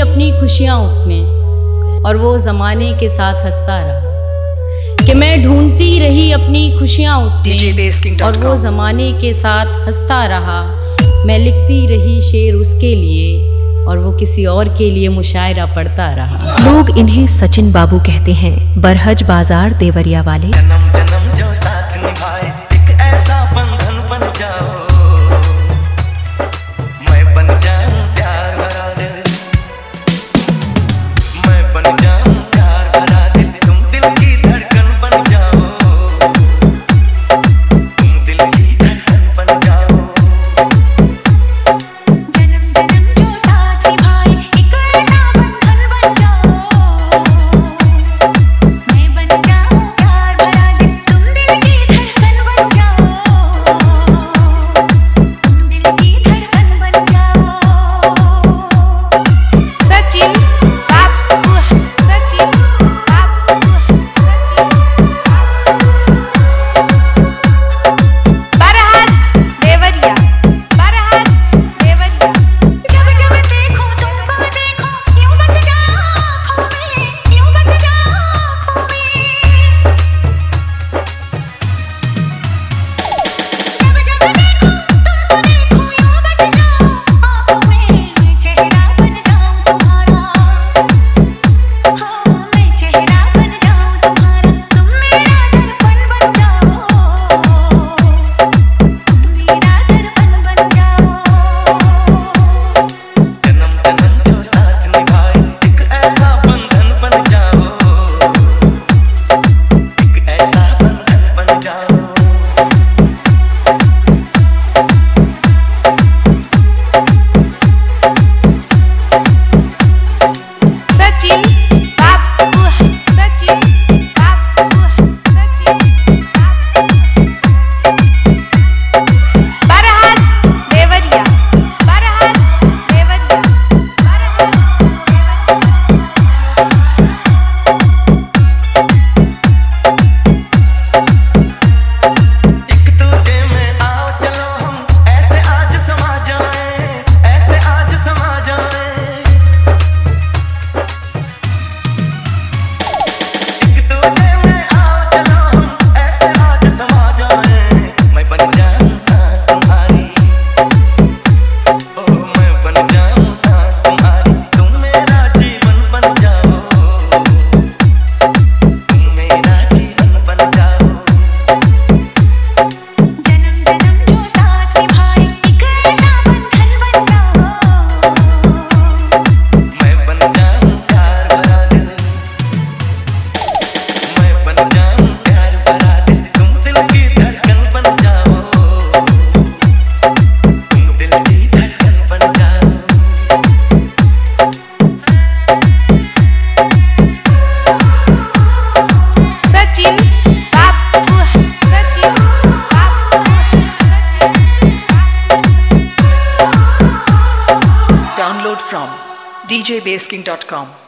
अपनी खुशियाँ उसमें और वो ज़माने के साथ हंसता रहा। कि मैं ढूंढती रही अपनी खुशियाँ उसमें और वो ज़माने के साथ हंसता रहा। मैं लिखती रही शेर उसके लिए और वो किसी और के लिए मुशायरा पढ़ता रहा। लोग इन्हें सचिन बाबू कहते हैं, बरहज बाजार देवरिया वाले। जन्म जन्म जो साथ निभाए एक ऐसा बंधन बन जाओ, मैं बन जाऊं प्यार भरा दिल, मैं बन जाऊं प्यार भरा दिल, तुम दिल की धड़कन बन जाओ, तुम दिल की धड़कन बन जाओ। जन्म जन्म जो साथ निभाए एक ऐसा बंधन बन जाओ, मैं बन जाऊं प्यार भरा दिल, तुम दिल की धड़कन बन जाओ, तुम दिल की धड़कन बन जाओ। सचिन बाबू, सचिन बाबू, बरहज देवरिया, बरहज देवरिया। जब जब देखो तुमको देखो यूं बस जाओ आँखों में, यूं बस जाओ आँखों में। जब जब देखो तुमको देखो यूं बस जाओ आँखों में, मैं चेहरा बन जाऊं तुम्हारा, हाँ मैं चेहरा बन जाऊं तुम्हारा, तुम मेरा दर्पण बन जाओ, तुम मेरा दर्पण बन जाओ। जन्म जन्म जो साथ निभाए एक ऐसा बंधन बन जाओ, एक ऐसा बंधन बन जाओ। सचिन बाबू, सचिन बाबू, सचिन बाबू। बरहज देवरिया, बरहज देवरिया, बरहज एक दूजे में आओ चलो हम ऐसे आज समा जाएं, ऐसे आज समा जाएं। एक दूजे में आओ चलो हम ऐसे आज समा जाएं, मैं बन जाऊं सांस तुम्हारी, ओ मैं बन जाऊं सांस तुम्हारी, तुम मेरा जीवन बन जाओ, तुम मेरा जीवन बन जाओ। जन्म जन्म जो साथ निभाए एक ऐसा बंधन बन जाओ, मैं बन जाऊं प्यार भरा दिल, मैं बन जाऊं प्यार भरा दिल, तुम दिल की धड़कन बन जाओ, तुम दिल की धड़कन बन जाओ। सचिन बाबू, सचिन बाबू, सचिन बाबू। Download from djbasking.com.